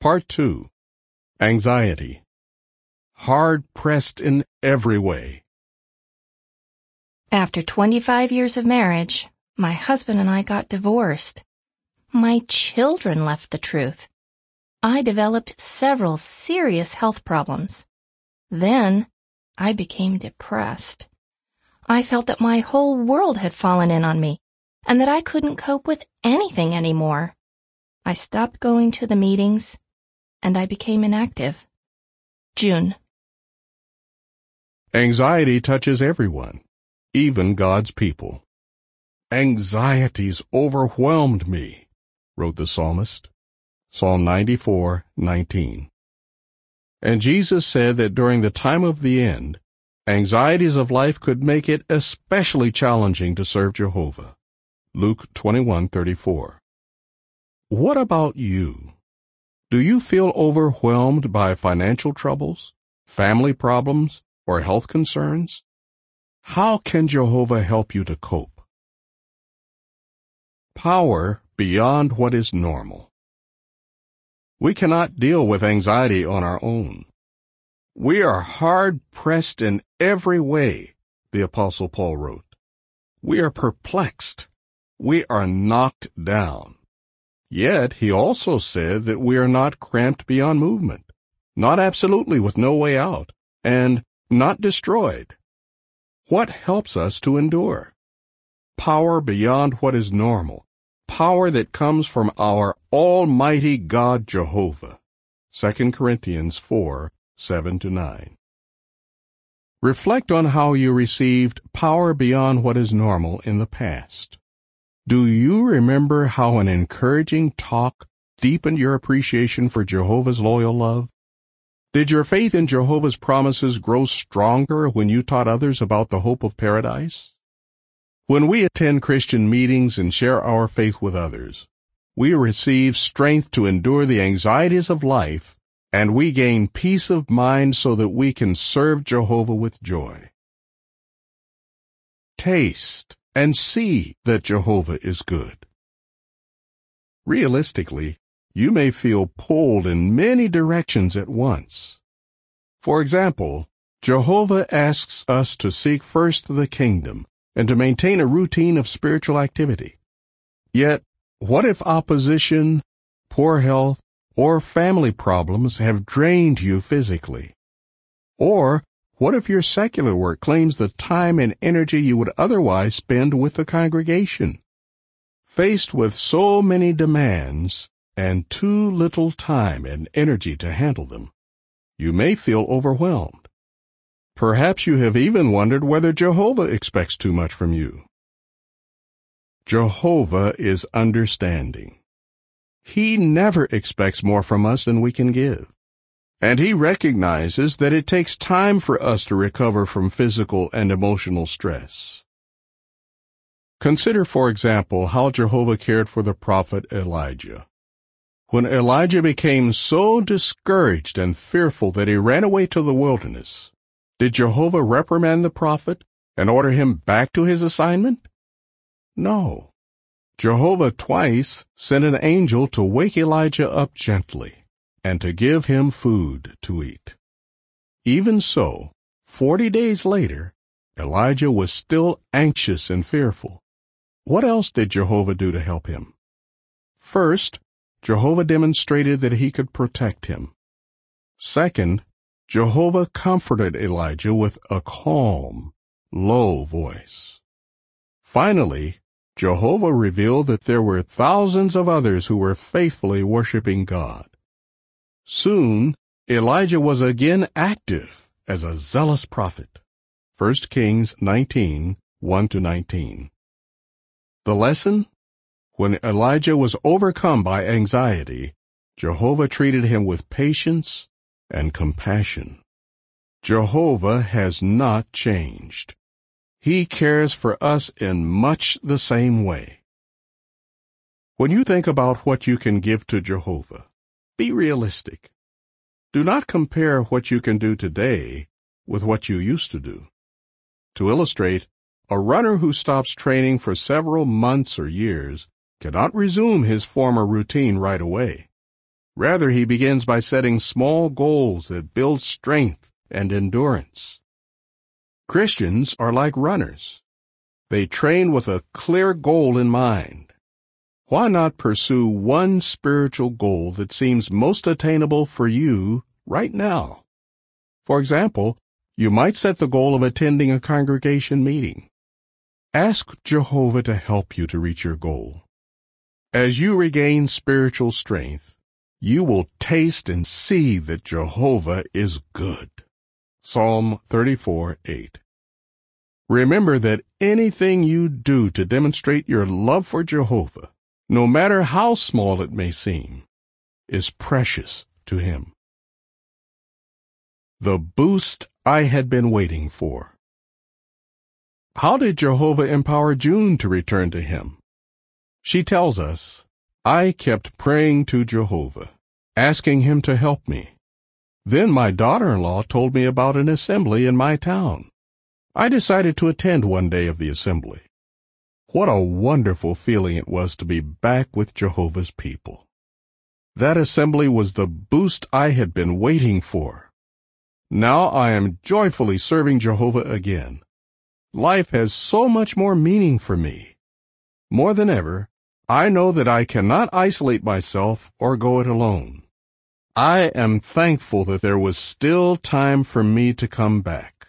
Part 2. Anxiety. Hard-pressed in every way. After 25 years of marriage, my husband and I got divorced. My children left the truth. I developed several serious health problems. Then, I became depressed. I felt that my whole world had fallen in on me, and that I couldn't cope with anything anymore. I stopped going to the meetings, and I became inactive. June. Anxiety touches everyone, even God's people. Anxieties overwhelmed me, wrote the psalmist. Psalm 94:19. And Jesus said that during the time of the end, anxieties of life could make it especially challenging to serve Jehovah. Luke 21:34. What about you? Do you feel overwhelmed by financial troubles, family problems, or health concerns? How can Jehovah help you to cope? Power beyond what is normal. We cannot deal with anxiety on our own. We are hard-pressed in every way, the Apostle Paul wrote. We are perplexed. We are knocked down. Yet he also said that we are not cramped beyond movement, not absolutely with no way out, and not destroyed. What helps us to endure? Power beyond what is normal, power that comes from our Almighty God Jehovah. 2 Corinthians 4:7-9. Reflect on how you received power beyond what is normal in the past. Do you remember how an encouraging talk deepened your appreciation for Jehovah's loyal love? Did your faith in Jehovah's promises grow stronger when you taught others about the hope of paradise? When we attend Christian meetings and share our faith with others, we receive strength to endure the anxieties of life, and we gain peace of mind so that we can serve Jehovah with joy. Taste and see that Jehovah is good. Realistically, you may feel pulled in many directions at once. For example, Jehovah asks us to seek first the kingdom and to maintain a routine of spiritual activity. Yet, what if opposition, poor health, or family problems have drained you physically? Or, what if your secular work claims the time and energy you would otherwise spend with the congregation? Faced with so many demands and too little time and energy to handle them, you may feel overwhelmed. Perhaps you have even wondered whether Jehovah expects too much from you. Jehovah is understanding. He never expects more from us than we can give. And he recognizes that it takes time for us to recover from physical and emotional stress. Consider, for example, how Jehovah cared for the prophet Elijah. When Elijah became so discouraged and fearful that he ran away to the wilderness, did Jehovah reprimand the prophet and order him back to his assignment? No. Jehovah twice sent an angel to wake Elijah up gently and to give him food to eat. Even so, 40 days later, Elijah was still anxious and fearful. What else did Jehovah do to help him? First, Jehovah demonstrated that he could protect him. Second, Jehovah comforted Elijah with a calm, low voice. Finally, Jehovah revealed that there were thousands of others who were faithfully worshiping God. Soon, Elijah was again active as a zealous prophet. 1 Kings 19:1-19. The lesson? When Elijah was overcome by anxiety, Jehovah treated him with patience and compassion. Jehovah has not changed. He cares for us in much the same way. When you think about what you can give to Jehovah, be realistic. Do not compare what you can do today with what you used to do. To illustrate, a runner who stops training for several months or years cannot resume his former routine right away. Rather, he begins by setting small goals that build strength and endurance. Christians are like runners. They train with a clear goal in mind. Why not pursue one spiritual goal that seems most attainable for you right now? For example, you might set the goal of attending a congregation meeting. Ask Jehovah to help you to reach your goal. As you regain spiritual strength, you will taste and see that Jehovah is good. Psalm 34:8. Remember that anything you do to demonstrate your love for Jehovah, no matter how small it may seem, is precious to Him. The boost I had been waiting for. How did Jehovah empower June to return to Him? She tells us, I kept praying to Jehovah, asking Him to help me. Then my daughter-in-law told me about an assembly in my town. I decided to attend one day of the assembly. What a wonderful feeling it was to be back with Jehovah's people. That assembly was the boost I had been waiting for. Now I am joyfully serving Jehovah again. Life has so much more meaning for me. More than ever, I know that I cannot isolate myself or go it alone. I am thankful that there was still time for me to come back.